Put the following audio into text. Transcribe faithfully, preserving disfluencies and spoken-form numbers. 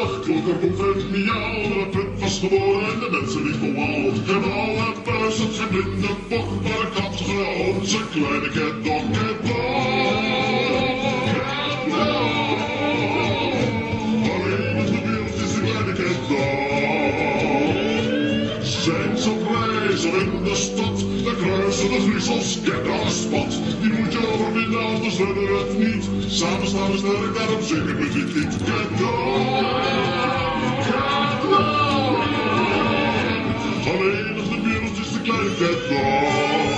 Klokkerboef en miauw, de put was geboren en de mensen liepen wauw. En alle buis had geen blinde bok, maar een kat gewoon zijn kleine catdog, catdog, catdog. Alleen op de wereld is de kleine catdog. Zijn ze op reis of in de stad, dan kruisen de griezels catdog-spot. Die moet je overwinnen, anders redden we het niet. Samen staan we sterk, daarom zingen we dit lied. Catdog. Alleen op de wereld is de kleine catdog.